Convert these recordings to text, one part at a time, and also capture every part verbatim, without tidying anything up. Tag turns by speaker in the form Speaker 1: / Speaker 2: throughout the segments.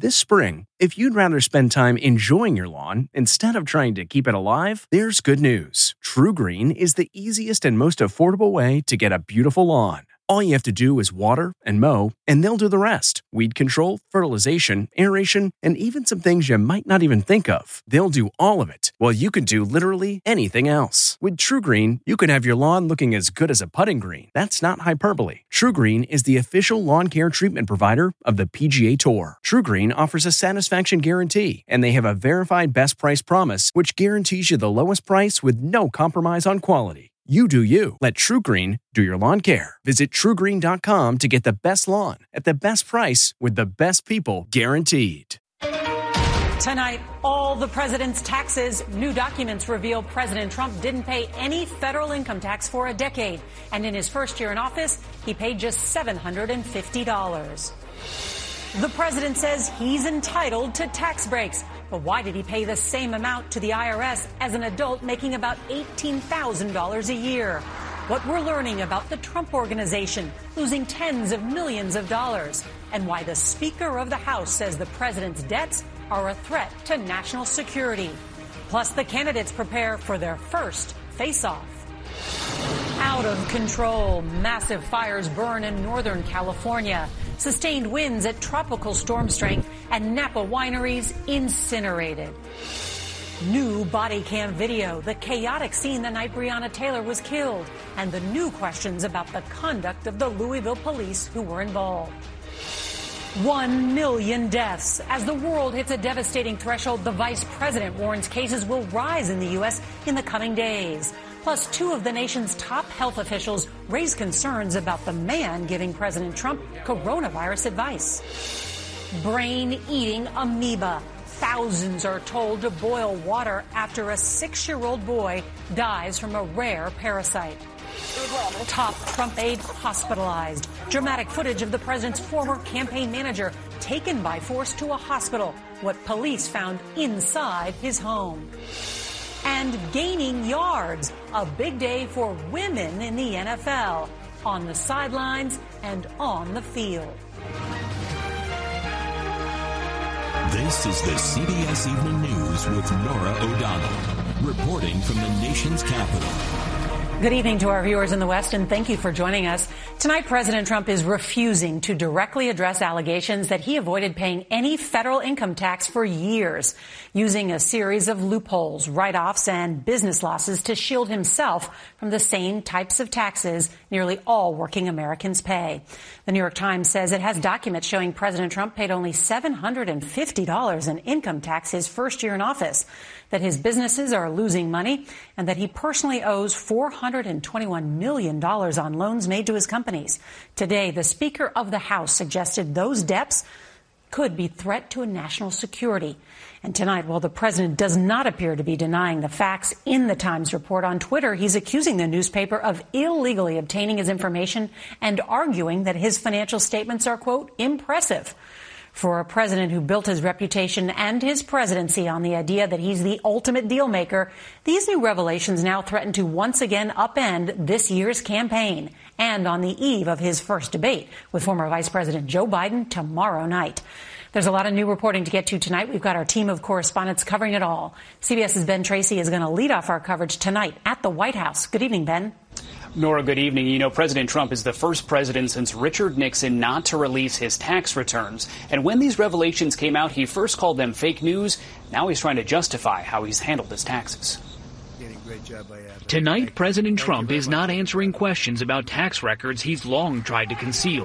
Speaker 1: This spring, if you'd rather spend time enjoying your lawn instead of trying to keep it alive, there's good news. TruGreen is the easiest and most affordable way to get a beautiful lawn. All you have to do is water and mow, and they'll do the rest. Weed control, fertilization, aeration, and even some things you might not even think of. They'll do all of it, while you can do literally anything else. With TruGreen, you can have your lawn looking as good as a putting green. That's not hyperbole. TruGreen is the official lawn care treatment provider of the P G A Tour. TruGreen offers a satisfaction guarantee, and they have a verified best price promise, which guarantees you the lowest price with no compromise on quality. You do you. Let TruGreen do your lawn care. Visit True Green dot com to get the best lawn at the best price with the best people guaranteed.
Speaker 2: Tonight, all the president's taxes. New documents reveal President Trump didn't pay any federal income tax for a decade. And in his first year in office, he paid just seven hundred fifty dollars. The president says he's entitled to tax breaks. But why did he pay the same amount to the I R S as an adult making about eighteen thousand dollars a year? What we're learning about the Trump Organization losing tens of millions of dollars, and why the Speaker of the House says the president's debts are a threat to national security. Plus, the candidates prepare for their first face-off. Out of control, massive fires burn in Northern California. Sustained winds at tropical storm strength, and Napa wineries incinerated. New body cam video, the chaotic scene the night Breonna Taylor was killed, and the new questions about the conduct of the Louisville police who were involved. One million deaths. As the world hits a devastating threshold, the vice president warns cases will rise in the U S in the coming days. Plus, two of the nation's top health officials raise concerns about the man giving President Trump coronavirus advice. Brain-eating amoeba. Thousands are told to boil water after a six-year-old boy dies from a rare parasite. Top Trump aide hospitalized. Dramatic footage of the president's former campaign manager taken by force to a hospital. What police found inside his home. And gaining yards. A big day for women in the N F L. On the sidelines and on the field.
Speaker 3: This is the C B S Evening News with Norah O'Donnell, reporting from the nation's capital.
Speaker 2: Good evening to our viewers in the West, and thank you for joining us. Tonight, President Trump is refusing to directly address allegations that he avoided paying any federal income tax for years, using a series of loopholes, write-offs, and business losses to shield himself from the same types of taxes nearly all working Americans pay. The New York Times says it has documents showing President Trump paid only seven hundred fifty dollars in income tax his first year in office, that his businesses are losing money, and that he personally owes four hundred twenty-one million dollars on loans made to his companies. Today, the Speaker of the House suggested those debts could be a threat to national security. And tonight, while the president does not appear to be denying the facts in the Times report on Twitter, he's accusing the newspaper of illegally obtaining his information and arguing that his financial statements are, quote, impressive. For a president who built his reputation and his presidency on the idea that he's the ultimate deal maker, these new revelations now threaten to once again upend this year's campaign, and on the eve of his first debate with former Vice President Joe Biden tomorrow night. There's a lot of new reporting to get to tonight. We've got our team of correspondents covering it all. CBS's Ben Tracy is going to lead off our coverage tonight at the White House. Good evening, Ben.
Speaker 4: Nora, good evening. You know, President Trump is the first president since Richard Nixon not to release his tax returns. And when these revelations came out, he first called them fake news. Now he's trying to justify how he's handled his taxes.
Speaker 5: Tonight, President Trump is not answering questions about tax records he's long tried to conceal.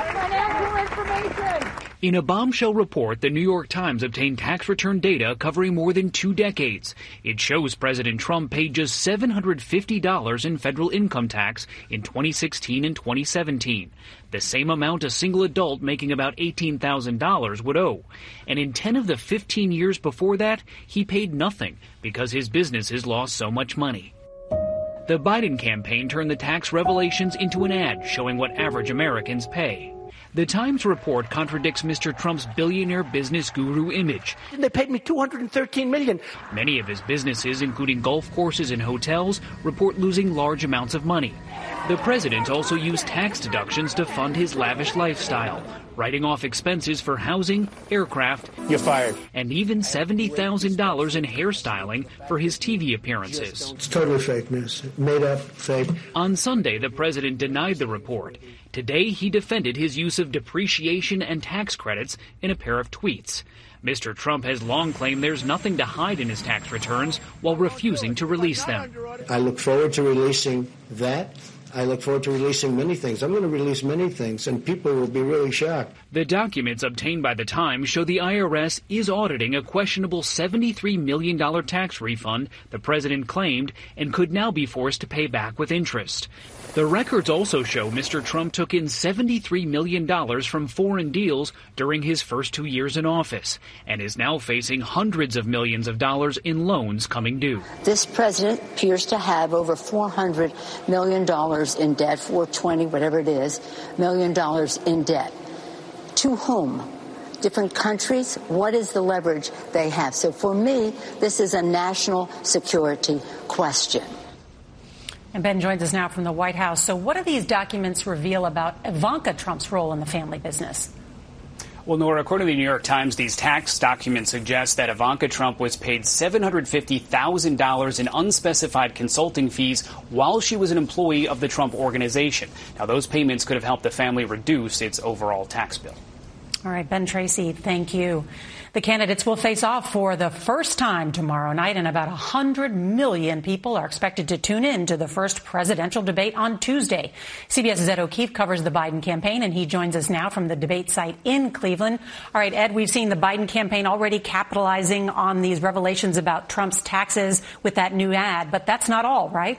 Speaker 5: In a bombshell report, the New York Times obtained tax return data covering more than two decades. It shows President Trump paid just seven hundred fifty dollars in federal income tax in twenty sixteen and twenty seventeen, the same amount a single adult making about eighteen thousand dollars would owe. And in ten of the fifteen years before that, he paid nothing because his businesses lost so much money. The Biden campaign turned the tax revelations into an ad showing what average Americans pay. The Times report contradicts Mister Trump's billionaire business guru image.
Speaker 6: They paid me two hundred thirteen million dollars.
Speaker 5: Many of his businesses, including golf courses and hotels, report losing large amounts of money. The president also used tax deductions to fund his lavish lifestyle. writing off expenses for housing, aircraft,
Speaker 6: You're fired.
Speaker 5: and even seventy thousand dollars in hairstyling for his T V appearances.
Speaker 7: It's totally fake news. Made up, fake.
Speaker 5: On Sunday, the president denied the report. Today, he defended his use of depreciation and tax credits in a pair of tweets. Mister Trump has long claimed there's nothing to hide in his tax returns while refusing to release them.
Speaker 7: I look forward to releasing that. I look forward to releasing many things. I'm going to release many things, and people will be really shocked.
Speaker 5: The documents obtained by the Times show the I R S is auditing a questionable seventy-three million dollars tax refund the president claimed and could now be forced to pay back with interest. The records also show Mister Trump took in seventy-three million dollars from foreign deals during his first two years in office and is now facing hundreds of millions of dollars in loans coming due.
Speaker 8: This president appears to have over four hundred million dollars in debt, four hundred twenty, whatever it is, million dollars in debt. To whom? Different countries? What is the leverage they have? So for me, this is a national security question.
Speaker 2: And Ben joins us now from the White House. So what do these documents reveal about Ivanka Trump's role in the family business?
Speaker 4: Well, Nora, according to the New York Times, these tax documents suggest that Ivanka Trump was paid seven hundred fifty thousand dollars in unspecified consulting fees while she was an employee of the Trump Organization. Now, those payments could have helped the family reduce its overall tax bill.
Speaker 2: All right, Ben Tracy, thank you. The candidates will face off for the first time tomorrow night, and about one hundred million people are expected to tune in to the first presidential debate on Tuesday. CBS's Ed O'Keefe covers the Biden campaign, and he joins us now from the debate site in Cleveland. All right, Ed, we've seen the Biden campaign already capitalizing on these revelations about Trump's taxes with that new ad, but that's not all, right?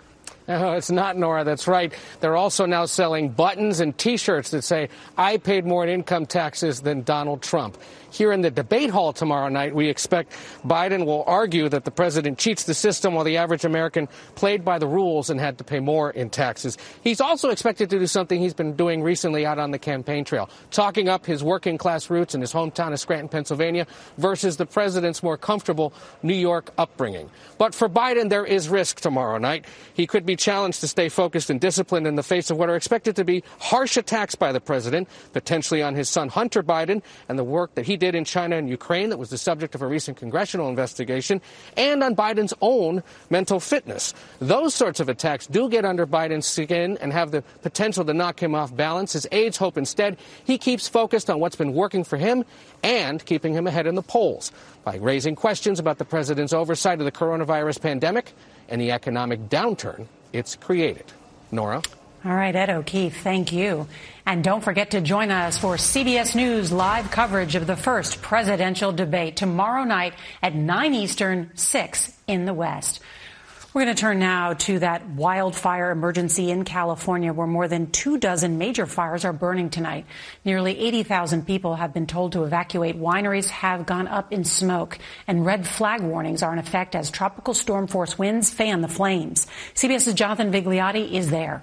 Speaker 9: No, it's not, Nora. That's right. They're also now selling buttons and T-shirts that say, I paid more in income taxes than Donald Trump. Here in the debate hall tomorrow night, we expect Biden will argue that the president cheats the system while the average American played by the rules and had to pay more in taxes. He's also expected to do something he's been doing recently out on the campaign trail, talking up his working class roots in his hometown of Scranton, Pennsylvania, versus the president's more comfortable New York upbringing. But for Biden, there is risk tomorrow night. He could be challenged to stay focused and disciplined in the face of what are expected to be harsh attacks by the president, potentially on his son Hunter Biden and the work that he did in China and Ukraine that was the subject of a recent congressional investigation, and on Biden's own mental fitness. Those sorts of attacks do get under Biden's skin and have the potential to knock him off balance. His aides hope instead he keeps focused on what's been working for him and keeping him ahead in the polls by raising questions about the president's oversight of the coronavirus pandemic and the economic downturn it's created. Nora?
Speaker 2: All right, Ed O'Keefe, thank you. And don't forget to join us for C B S News live coverage of the first presidential debate tomorrow night at nine Eastern, six in the West. We're going to turn now to that wildfire emergency in California, where more than two dozen major fires are burning tonight. Nearly eighty thousand people have been told to evacuate. Wineries have gone up in smoke, and red flag warnings are in effect as tropical storm force winds fan the flames. CBS's Jonathan Vigliotti is there.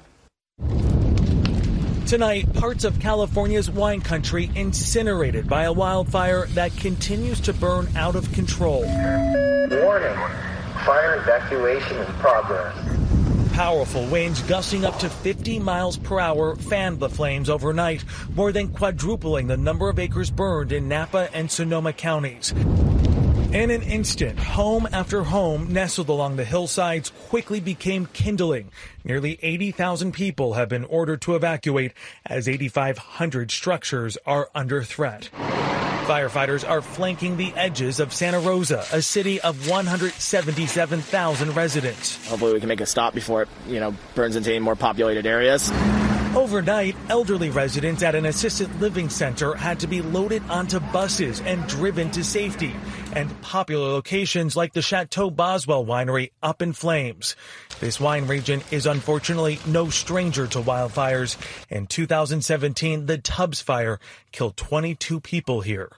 Speaker 10: Tonight, parts of California's wine country incinerated by a wildfire that continues to burn out of control.
Speaker 11: Warning, fire evacuation in progress.
Speaker 10: Powerful winds gusting up to fifty miles per hour fanned the flames overnight, more than quadrupling the number of acres burned in Napa and Sonoma counties. In an instant, home after home nestled along the hillsides quickly became kindling. Nearly eighty thousand people have been ordered to evacuate as eighty-five hundred structures are under threat. Firefighters are flanking the edges of Santa Rosa, a city of one hundred seventy-seven thousand residents.
Speaker 12: Hopefully we can make a stop before it, you know, burns into any more populated areas.
Speaker 10: Overnight, elderly residents at an assisted living center had to be loaded onto buses and driven to safety, and popular locations like the Chateau Boswell winery up in flames. This wine region is unfortunately no stranger to wildfires. In two thousand seventeen, the Tubbs fire killed twenty-two people here.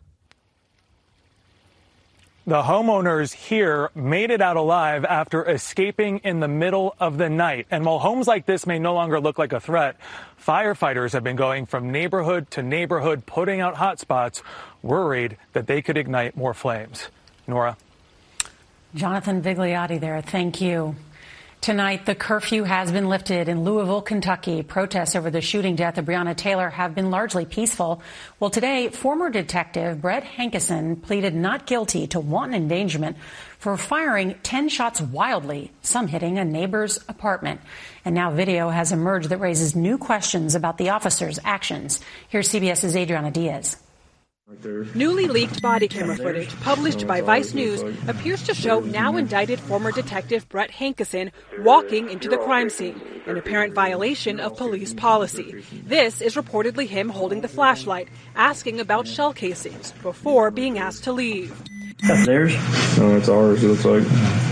Speaker 10: The homeowners here made it out alive after escaping in the middle of the night. And while homes like this may no longer look like a threat, firefighters have been going from neighborhood to neighborhood, putting out hot spots, worried that they could ignite more flames. Nora?
Speaker 2: Jonathan Vigliotti there. Thank you. Tonight, the curfew has been lifted in Louisville, Kentucky. Protests over the shooting death of Breonna Taylor have been largely peaceful. Well, today, former detective Brett Hankison pleaded not guilty to wanton endangerment for firing ten shots wildly, some hitting a neighbor's apartment. And now video has emerged that raises new questions about the officer's actions. Here's CBS's Adriana Diaz.
Speaker 13: Newly leaked body camera footage published by Vice News appears to show now indicted former detective Brett Hankison walking into the crime scene, an apparent violation of police policy. This is reportedly him holding the flashlight, asking about shell casings before being asked to leave.
Speaker 14: That's theirs? No, it's ours, it looks like.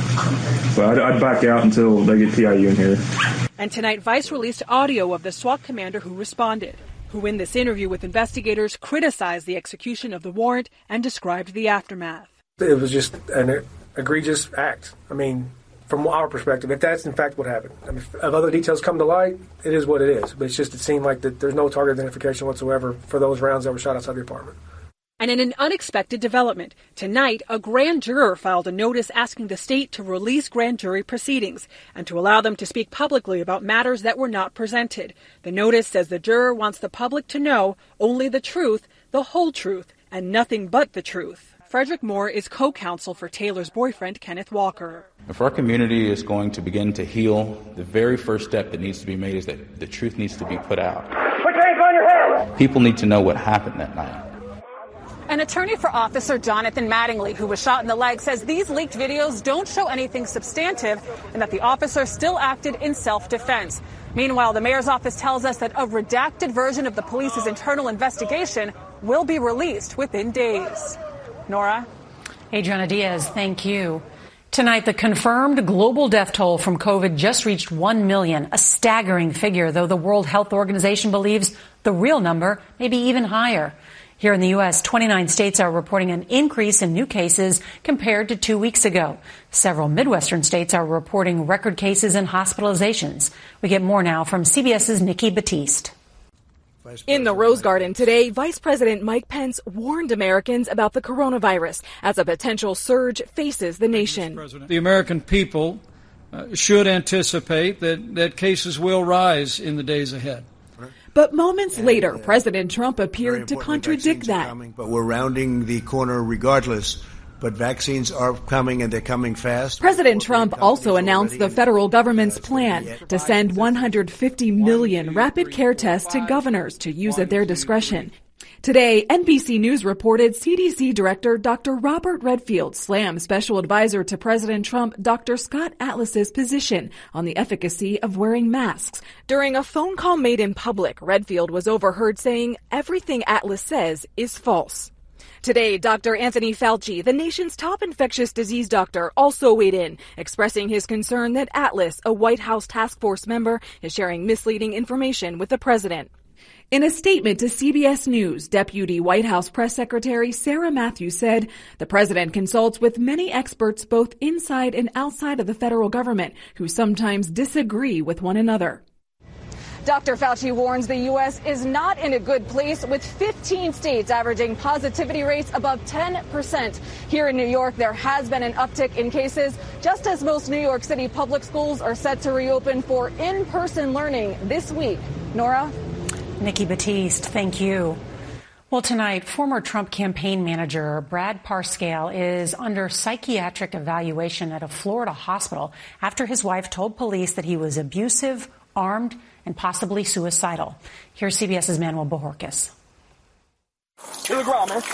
Speaker 14: So I'd, I'd back out until they get T I U in here.
Speaker 13: And tonight, Vice released audio of the SWAT commander who responded, who in this interview with investigators criticized the execution of the warrant and described the aftermath.
Speaker 15: It was just an egregious act. I mean, from our perspective, if that's in fact what happened. I mean, if other details come to light, it is what it is. But it's just, it seemed like that there's no target identification whatsoever for those rounds that were shot outside the apartment.
Speaker 13: And in an unexpected development, tonight, a grand juror filed a notice asking the state to release grand jury proceedings and to allow them to speak publicly about matters that were not presented. The notice says the juror wants the public to know only the truth, the whole truth, and nothing but the truth. Frederick Moore is co-counsel for Taylor's boyfriend, Kenneth Walker.
Speaker 16: If our community is going to begin to heal, the very first step that needs to be made is that the truth needs to be put out.
Speaker 6: Put your hands on your head!
Speaker 16: People need to know what happened that night.
Speaker 17: An attorney for Officer Jonathan Mattingly, who was shot in the leg, says these leaked videos don't show anything substantive and that the officer still acted in self-defense. Meanwhile, the mayor's office tells us that a redacted version of the police's internal investigation will be released within days. Nora?
Speaker 2: Adriana Diaz, thank you. Tonight, the confirmed global death toll from COVID just reached one million, a staggering figure, though the World Health Organization believes the real number may be even higher. Here in the U S, twenty-nine states are reporting an increase in new cases compared to two weeks ago. Several Midwestern states are reporting record cases and hospitalizations. We get more now from CBS's Nikki Battiste.
Speaker 18: In the Rose Garden today, Vice President Mike Pence warned Americans about the coronavirus as a potential surge faces the nation.
Speaker 19: The American people uh, should anticipate that, that cases will rise in the days ahead.
Speaker 18: But moments later, President Trump appeared to contradict that.
Speaker 7: Coming, but we're rounding the corner regardless. But vaccines are coming, and they're coming fast.
Speaker 18: President Trump also announced the federal government's plan to send one hundred fifty million rapid care tests to governors to use at their discretion. Today, N B C News reported C D C Director Doctor Robert Redfield slammed Special Advisor to President Trump Doctor Scott Atlas's position on the efficacy of wearing masks. During a phone call made in public, Redfield was overheard saying everything Atlas says is false. Today, Doctor Anthony Fauci, the nation's top infectious disease doctor, also weighed in, expressing his concern that Atlas, a White House task force member, is sharing misleading information with the president. In a statement to C B S News, Deputy White House Press Secretary Sarah Matthews said the president consults with many experts both inside and outside of the federal government who sometimes disagree with one another.
Speaker 17: Doctor Fauci warns the U S is not in a good place, with fifteen states averaging positivity rates above ten percent. Here in New York, there has been an uptick in cases, just as most New York City public schools are set to reopen for in-person learning this week. Nora?
Speaker 2: Nikki Battiste, thank you. Well, tonight, former Trump campaign manager Brad Parscale is under psychiatric evaluation at a Florida hospital after his wife told police that he was abusive, armed, and possibly suicidal. Here's CBS's Manuel Bojorquez.
Speaker 6: To the ground, man.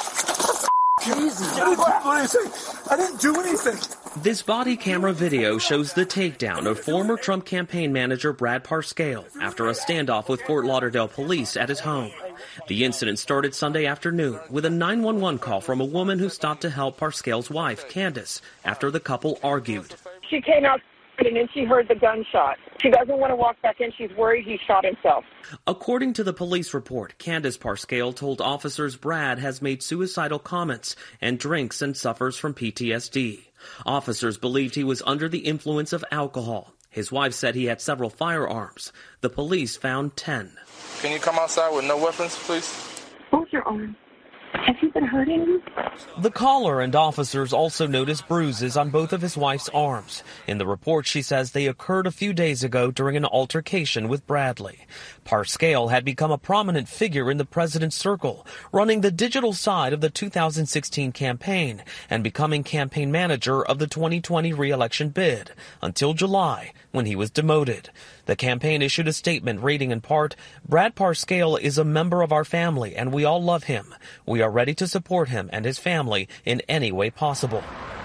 Speaker 6: Jesus. I didn't do anything. I didn't do anything.
Speaker 20: This body camera video shows the takedown of former Trump campaign manager Brad Parscale after a standoff with Fort Lauderdale police at his home. The incident started Sunday afternoon with a nine one one call from a woman who stopped to help Parscale's wife, Candace, after the couple argued.
Speaker 21: She came out and then she heard the gunshot. She doesn't want to walk back in. She's worried he shot himself.
Speaker 20: According to the police report, Candace Parscale told officers Brad has made suicidal comments and drinks and suffers from P T S D. Officers believed he was under the influence of alcohol. His wife said he had several firearms. The police found ten.
Speaker 22: Can you come outside with no weapons, please?
Speaker 21: Hold your arm. Have you been hurting?
Speaker 20: The caller and officers also noticed bruises on both of his wife's arms. In the report, she says they occurred a few days ago during an altercation with Bradley. Parscale had become a prominent figure in the president's circle, running the digital side of the two thousand sixteen campaign and becoming campaign manager of the twenty twenty re-election bid until July, when he was demoted. The campaign issued a statement reading in part, "Brad Parscale is a member of our family and we all love him. We are ready to support him and his family in any way possible."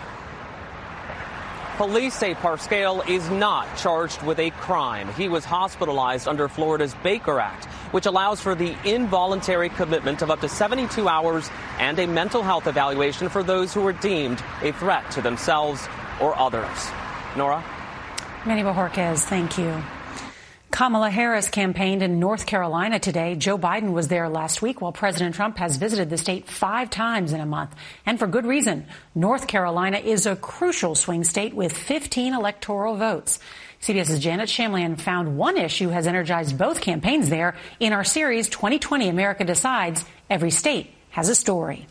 Speaker 20: Police say Parscale is not charged with a crime. He was hospitalized under Florida's Baker Act, which allows for the involuntary commitment of up to seventy-two hours and a mental health evaluation for those who are deemed a threat to themselves or others. Nora?
Speaker 2: Manny Bojorquez, thank you. Kamala Harris campaigned in North Carolina today. Joe Biden was there last week, while President Trump has visited the state five times in a month. And for good reason. North Carolina is a crucial swing state with fifteen electoral votes. CBS's Janet Shamlian found one issue has energized both campaigns there in our series twenty twenty America Decides. Every state has a story.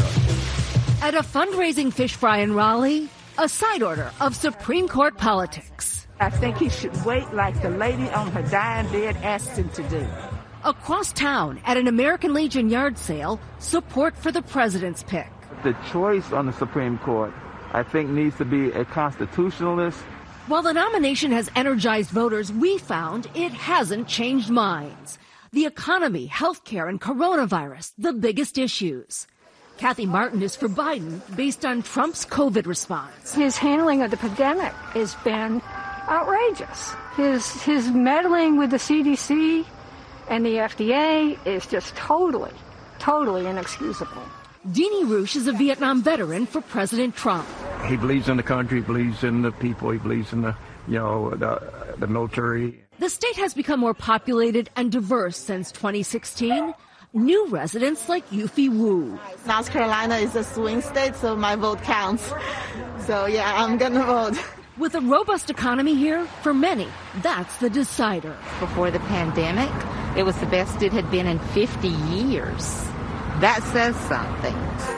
Speaker 1: At a fundraising fish fry in Raleigh, a side order of Supreme Court politics.
Speaker 22: I think he should wait like the lady on her dying bed asked him to do.
Speaker 1: Across town at an American Legion yard sale, support for the president's pick.
Speaker 23: The choice on the Supreme Court, I think, needs to be a constitutionalist.
Speaker 1: While the nomination has energized voters, we found it hasn't changed minds. The economy, healthcare, and coronavirus, the biggest issues. Kathy Martin is for Biden based on Trump's COVID response.
Speaker 24: His handling of the pandemic has been outrageous. His his meddling with the C D C and the F D A is just totally, totally inexcusable.
Speaker 1: Deanie Roush is a Vietnam veteran for President Trump.
Speaker 25: He believes in the country, he believes in the people, he believes in the, you know, the, the military.
Speaker 1: The state has become more populated and diverse since twenty sixteen. New residents like Yufi Wu.
Speaker 26: North Carolina is a swing state, so my vote counts. So yeah, I'm gonna vote.
Speaker 1: With a robust economy here, for many, that's the decider.
Speaker 27: Before the pandemic, it was the best it had been in fifty years. That says something.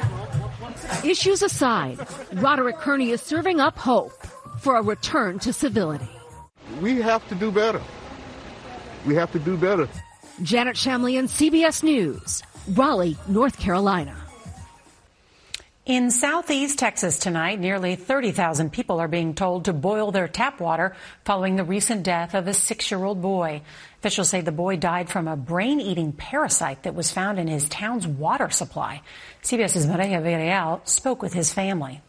Speaker 1: Issues aside, Roderick Kearney is serving up hope for a return to civility.
Speaker 28: We have to do better. We have to do better.
Speaker 1: Janet Shamlian, C B S News, Raleigh, North Carolina.
Speaker 2: In southeast Texas tonight, nearly thirty thousand people are being told to boil their tap water following the recent death of a six-year-old boy. Officials say the boy died from a brain-eating parasite that was found in his town's water supply. CBS's Maria Villarreal spoke with his family.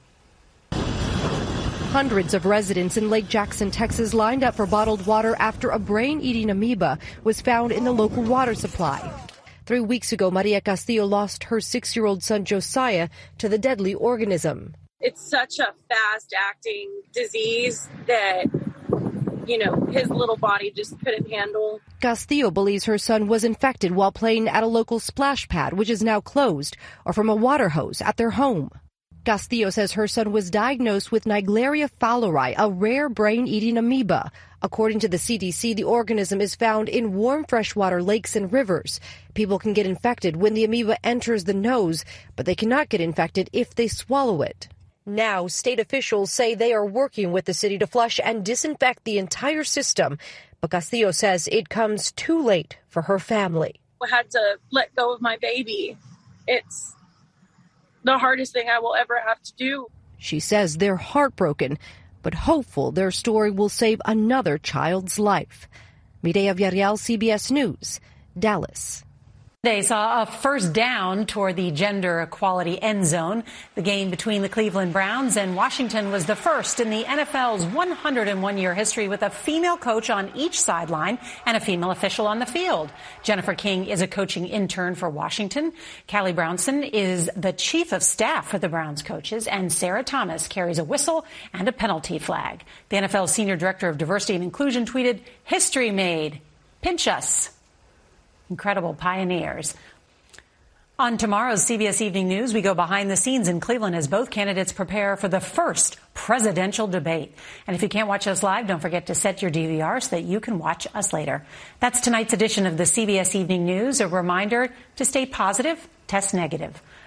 Speaker 29: Hundreds of residents in Lake Jackson, Texas lined up for bottled water after a brain-eating amoeba was found in the local water supply. Three weeks ago, Maria Castillo lost her six-year-old son Josiah to the deadly organism.
Speaker 30: It's such a fast-acting disease that, you know, his little body just couldn't handle.
Speaker 29: Castillo believes her son was infected while playing at a local splash pad, which is now closed, or from a water hose at their home. Castillo says her son was diagnosed with Naegleria fowleri, a rare brain-eating amoeba. According to the C D C, the organism is found in warm freshwater lakes and rivers. People can get infected when the amoeba enters the nose, but they cannot get infected if they swallow it. Now, state officials say they are working with the city to flush and disinfect the entire system, but Castillo says it comes too late for her family.
Speaker 30: I had to let go of my baby. It's the hardest thing I will ever have to do.
Speaker 29: She says they're heartbroken, but hopeful their story will save another child's life. Mireya Villarreal, C B S News, Dallas.
Speaker 2: They saw a first down toward the gender equality end zone. The game between the Cleveland Browns and Washington was the first in the N F L's one hundred one year history with a female coach on each sideline and a female official on the field. Jennifer King is a coaching intern for Washington. Callie Brownson is the chief of staff for the Browns coaches, and Sarah Thomas carries a whistle and a penalty flag. The N F L's senior director of diversity and inclusion tweeted, "History made. Pinch us." Incredible pioneers. On tomorrow's C B S Evening News, we go behind the scenes in Cleveland as both candidates prepare for the first presidential debate. And if you can't watch us live, don't forget to set your D V R so that you can watch us later. That's tonight's edition of the C B S Evening News. A reminder to stay positive, test negative.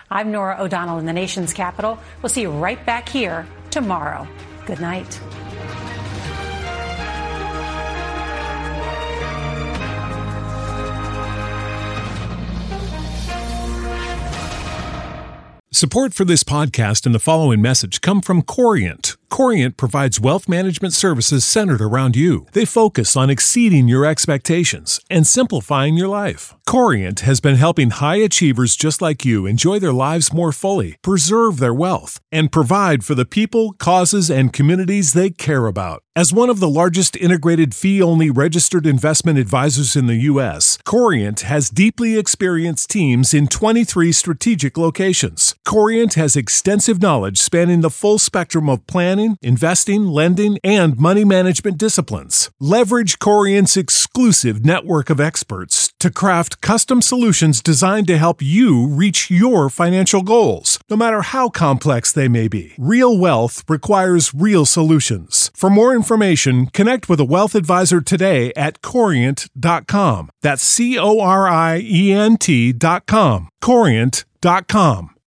Speaker 2: I'm Norah O'Donnell in the nation's capital. We'll see you right back here tomorrow. Good night.
Speaker 3: Support for this podcast and the following message come from Corient. Corient provides wealth management services centered around you. They focus on exceeding your expectations and simplifying your life. Corient has been helping high achievers just like you enjoy their lives more fully, preserve their wealth, and provide for the people, causes, and communities they care about. As one of the largest integrated fee-only registered investment advisors in the U S, Corient has deeply experienced teams in twenty-three strategic locations. Corient has extensive knowledge spanning the full spectrum of planning, investing, lending, and money management disciplines. Leverage Corient's exclusive network of experts to craft custom solutions designed to help you reach your financial goals, no matter how complex they may be. Real wealth requires real solutions. For more information, connect with a wealth advisor today at corient dot com. That's C O R I E N T dot com. corient dot com.